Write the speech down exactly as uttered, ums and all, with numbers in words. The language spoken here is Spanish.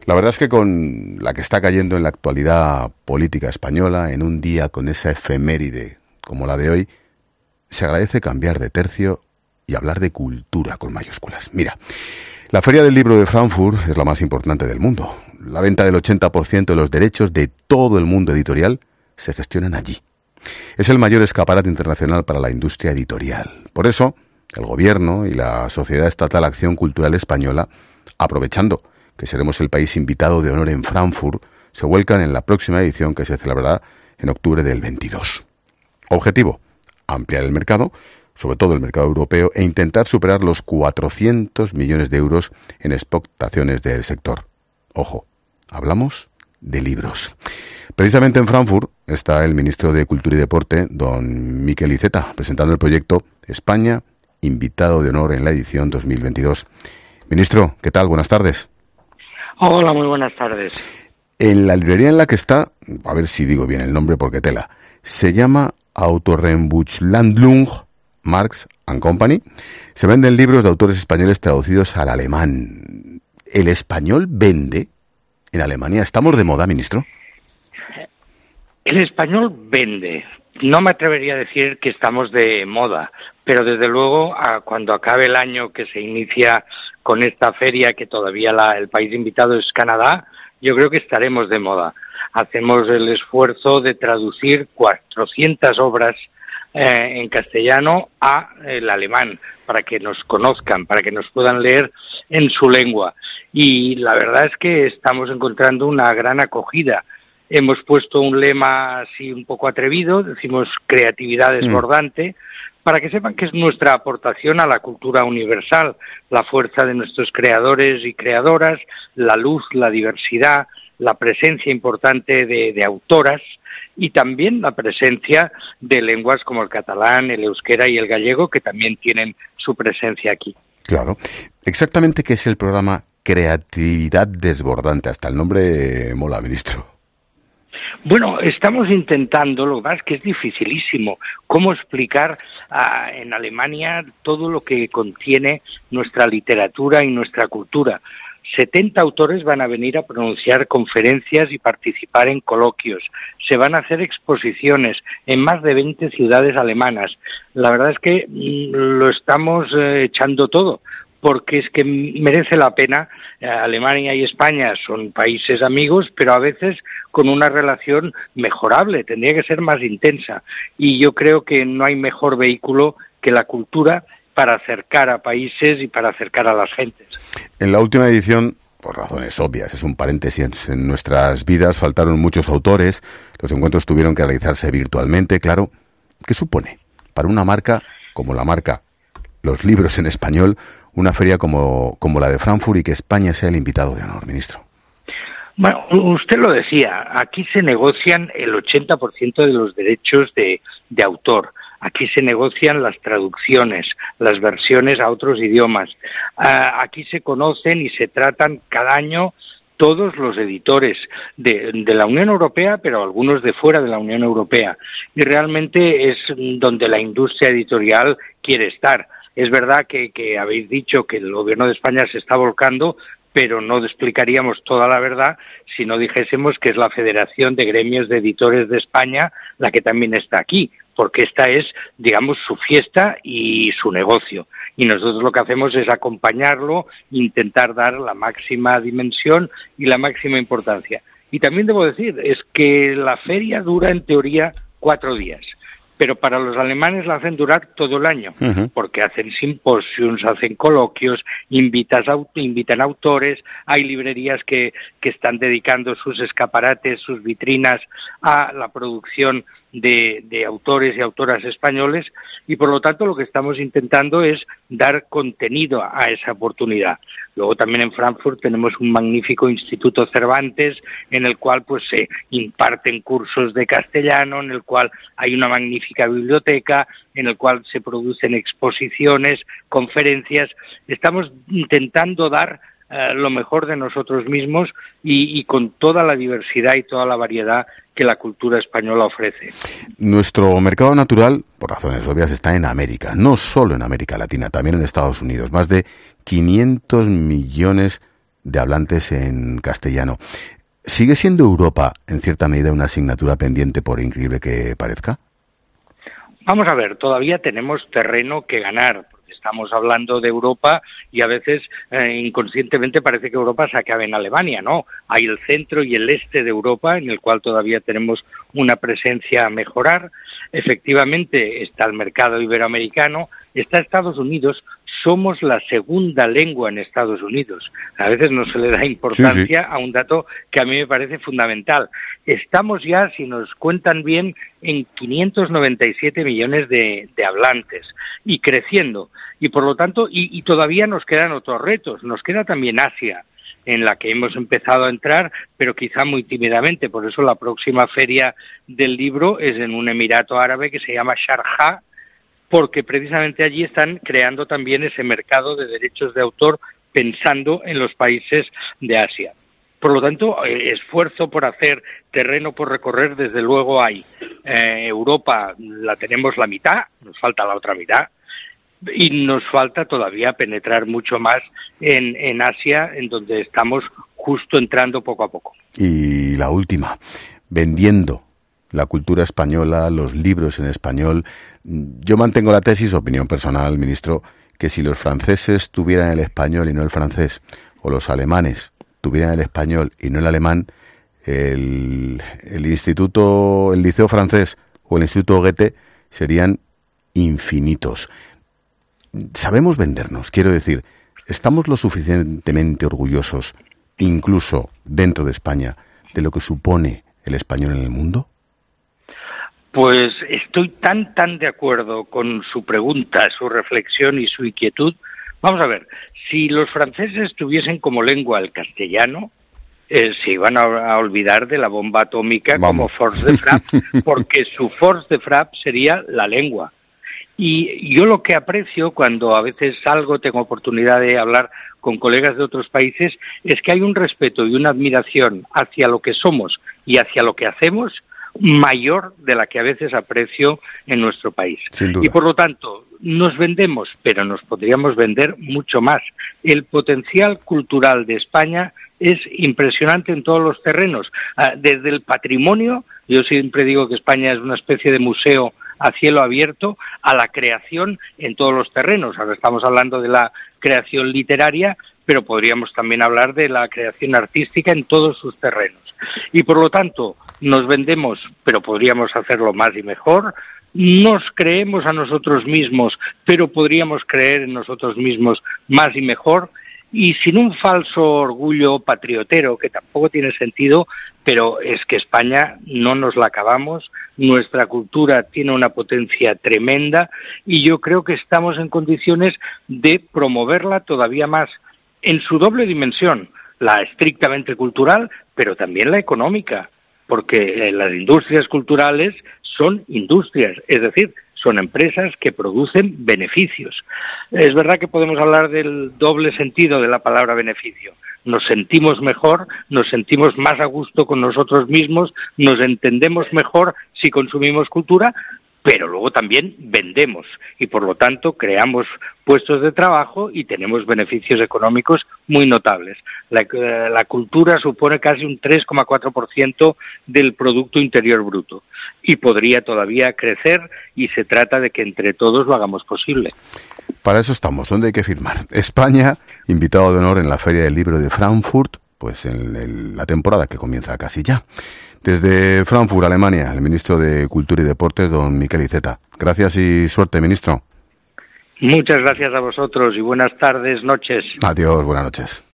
La verdad es que con la que está cayendo en la actualidad política española, en un día con esa efeméride como la de hoy, se agradece cambiar de tercio y hablar de cultura con mayúsculas. Mira, la Feria del Libro de Frankfurt es la más importante del mundo. La venta del ochenta por ciento de los derechos de todo el mundo editorial se gestionan allí. Es el mayor escaparate internacional para la industria editorial. Por eso, el Gobierno y la Sociedad Estatal Acción Cultural Española, aprovechando que seremos el país invitado de honor en Frankfurt, se vuelcan en la próxima edición que se celebrará en octubre del veintidós. Objetivo: ampliar el mercado, sobre todo el mercado europeo, e intentar superar los cuatrocientos millones de euros en exportaciones del sector. Ojo, hablamos de libros. Precisamente en Frankfurt está el ministro de Cultura y Deporte, don Miquel Iceta, presentando el proyecto España, invitado de honor en la edición dos mil veintidós. Ministro, ¿qué tal? Buenas tardes. Hola, muy buenas tardes. En la librería en la que está, a ver si digo bien el nombre porque tela, se llama Autorembuchlandlung Marx and Company. Se venden libros de autores españoles traducidos al alemán. ¿El español vende en Alemania? ¿Estamos de moda, ministro? El español vende. No me atrevería a decir que estamos de moda, pero desde luego a cuando acabe el año que se inicia con esta feria, que todavía la, el país invitado es Canadá, yo creo que estaremos de moda. Hacemos el esfuerzo de traducir cuatrocientas obras eh, en castellano a el alemán, para que nos conozcan, para que nos puedan leer en su lengua. Y la verdad es que estamos encontrando una gran acogida. Hemos puesto un lema así un poco atrevido, decimos creatividad desbordante, mm. para que sepan que es nuestra aportación a la cultura universal, la fuerza de nuestros creadores y creadoras, la luz, la diversidad, la presencia importante de, de autoras y también la presencia de lenguas como el catalán, el euskera y el gallego, que también tienen su presencia aquí. Claro. Exactamente, ¿qué es el programa Creatividad Desbordante? Hasta el nombre mola, ministro. Bueno, estamos intentando, lo que pasa es que es dificilísimo, cómo explicar uh, en Alemania todo lo que contiene nuestra literatura y nuestra cultura. setenta autores van a venir a pronunciar conferencias y participar en coloquios. Se van a hacer exposiciones en más de veinte ciudades alemanas. La verdad es que mm, lo estamos eh, echando todo, porque es que merece la pena. Eh, Alemania y España son países amigos, pero a veces con una relación mejorable, tendría que ser más intensa. Y yo creo que no hay mejor vehículo que la cultura para acercar a países y para acercar a las gentes. En la última edición, por razones obvias, es un paréntesis en nuestras vidas, faltaron muchos autores, los encuentros tuvieron que realizarse virtualmente, claro. ¿Qué supone para una marca como la marca Los Libros en Español una feria como, como la de Frankfurt y que España sea el invitado de honor, ministro? Bueno, usted lo decía, aquí se negocian el ochenta por ciento de los derechos de, de autor. Aquí se negocian las traducciones, las versiones a otros idiomas. Uh, aquí se conocen y se tratan cada año todos los editores de, de la Unión Europea, pero algunos de fuera de la Unión Europea. Y realmente es donde la industria editorial quiere estar. Es verdad que, que habéis dicho que el Gobierno de España se está volcando, pero no explicaríamos toda la verdad si no dijésemos que es la Federación de Gremios de Editores de España la que también está aquí, porque esta es, digamos, su fiesta y su negocio. Y nosotros lo que hacemos es acompañarlo, intentar dar la máxima dimensión y la máxima importancia. Y también debo decir, es que la feria dura en teoría cuatro días. Pero para los alemanes la hacen durar todo el año, uh-huh. porque hacen simposios, hacen coloquios, invitas, invitan autores, hay librerías que, que están dedicando sus escaparates, sus vitrinas a la producción de, de autores y autoras españoles, y por lo tanto lo que estamos intentando es dar contenido a esa oportunidad. Luego también en Frankfurt tenemos un magnífico Instituto Cervantes en el cual pues se imparten cursos de castellano, en el cual hay una magnífica biblioteca, en el cual se producen exposiciones, conferencias. Estamos intentando dar uh, lo mejor de nosotros mismos y, y con toda la diversidad y toda la variedad que la cultura española ofrece. Nuestro mercado natural, por razones obvias, está en América, no solo en América Latina, también en Estados Unidos. Más de quinientos millones de hablantes en castellano. ¿Sigue siendo Europa, en cierta medida, una asignatura pendiente, por increíble que parezca? Vamos a ver, todavía tenemos terreno que ganar. Estamos hablando de Europa y a veces eh, inconscientemente parece que Europa se acabe en Alemania, ¿no? Hay el centro y el este de Europa en el cual todavía tenemos una presencia a mejorar. Efectivamente está el mercado iberoamericano, está Estados Unidos. Somos la segunda lengua en Estados Unidos. A veces no se le da importancia sí, sí. a un dato que a mí me parece fundamental. Estamos ya, si nos cuentan bien, en quinientos noventa y siete millones de, de hablantes y creciendo. Y por lo tanto, y, y todavía nos quedan otros retos. Nos queda también Asia, en la que hemos empezado a entrar, pero quizá muy tímidamente. Por eso la próxima feria del libro es en un emirato árabe que se llama Sharjah, porque precisamente allí están creando también ese mercado de derechos de autor pensando en los países de Asia. Por lo tanto, eh, esfuerzo por hacer, terreno por recorrer, desde luego hay. Eh, Europa la tenemos la mitad, nos falta la otra mitad, y nos falta todavía penetrar mucho más en, en Asia, en donde estamos justo entrando poco a poco. Y la última, vendiendo la cultura española, los libros en español. Yo mantengo la tesis, opinión personal, ministro, que si los franceses tuvieran el español y no el francés, o los alemanes tuvieran el español y no el alemán, el, el instituto, el liceo francés o el instituto Goethe serían infinitos. Sabemos vendernos, quiero decir, ¿estamos lo suficientemente orgullosos, incluso dentro de España, de lo que supone el español en el mundo? Pues estoy tan, tan de acuerdo con su pregunta, su reflexión y su inquietud. Vamos a ver, si los franceses tuviesen como lengua el castellano, eh, se iban a, a olvidar de la bomba atómica Vamos. como force de frappe, porque su force de frappe sería la lengua. Y yo lo que aprecio cuando a veces salgo, tengo oportunidad de hablar con colegas de otros países, es que hay un respeto y una admiración hacia lo que somos y hacia lo que hacemos mayor de la que a veces aprecio en nuestro país. Y por lo tanto, nos vendemos, pero nos podríamos vender mucho más. El potencial cultural de España es impresionante en todos los terrenos. Desde el patrimonio, yo siempre digo que España es una especie de museo a cielo abierto, a la creación en todos los terrenos. Ahora estamos hablando de la creación literaria, pero podríamos también hablar de la creación artística en todos sus terrenos. Y por lo tanto, nos vendemos, pero podríamos hacerlo más y mejor. Nos creemos a nosotros mismos, pero podríamos creer en nosotros mismos más y mejor. Y sin un falso orgullo patriotero, que tampoco tiene sentido, pero es que España no nos la acabamos, nuestra cultura tiene una potencia tremenda y yo creo que estamos en condiciones de promoverla todavía más en su doble dimensión, la estrictamente cultural, pero también la económica, porque las industrias culturales son industrias, es decir, son empresas que producen beneficios. Es verdad que podemos hablar del doble sentido de la palabra beneficio. Nos sentimos mejor, nos sentimos más a gusto con nosotros mismos, nos entendemos mejor si consumimos cultura, pero luego también vendemos y por lo tanto creamos puestos de trabajo y tenemos beneficios económicos muy notables. La, la cultura supone casi un tres coma cuatro por ciento del Producto Interior Bruto y podría todavía crecer y se trata de que entre todos lo hagamos posible. Para eso estamos, ¿dónde hay que firmar? España, invitado de honor en la Feria del Libro de Frankfurt, pues en el, la temporada que comienza casi ya. Desde Frankfurt, Alemania, el ministro de Cultura y Deportes, don Miquel Iceta. Gracias y suerte, ministro. Muchas gracias a vosotros y buenas tardes, noches. Adiós, buenas noches.